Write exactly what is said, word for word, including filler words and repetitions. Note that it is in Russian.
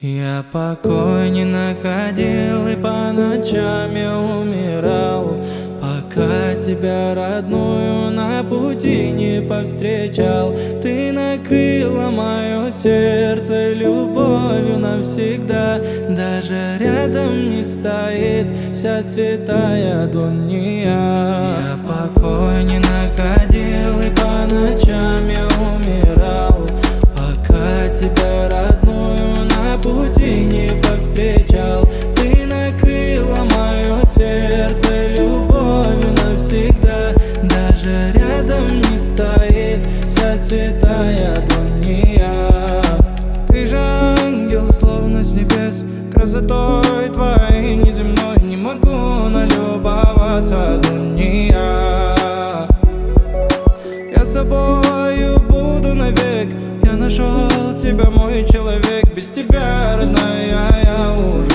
Я покой не находил и по ночам я умирал, пока тебя, родную, на пути не повстречал. Ты накрыла мое сердце любовью навсегда, даже рядом не стоит вся святая дунья. Я покой не находил и по ночам я умирал, пока тебя, родную, на пути не повстречал. Ты накрыла мое сердце любовью навсегда, даже рядом не стоит вся святая дунья. Ты же ангел, словно с небес, красотой твоей неземной не могу налюбоваться, дунья. Я с тобою буду навек, я нашел тебя, мой человек. Без тебя, родная, я уже